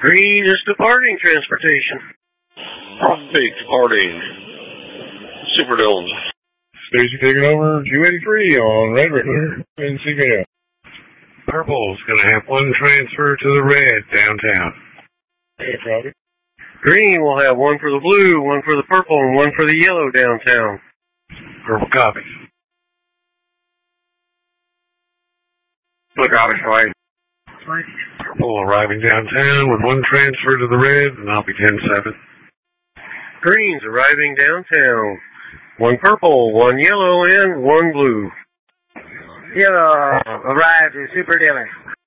Green is departing transportation. Copy, departing. Super Dillons. Stacy taking over 283 on Red River in CKO. Purple's going to have one transfer to the red downtown. Okay, copy. Green will have one for the blue, one for the purple, and one for the yellow downtown. Purple copy. Blue copy, away. Purple arriving downtown with one transfer to the red, and I'll be 10-7. Green's arriving downtown. One purple, one yellow, and one blue. Yellow arrived at Super Dillon.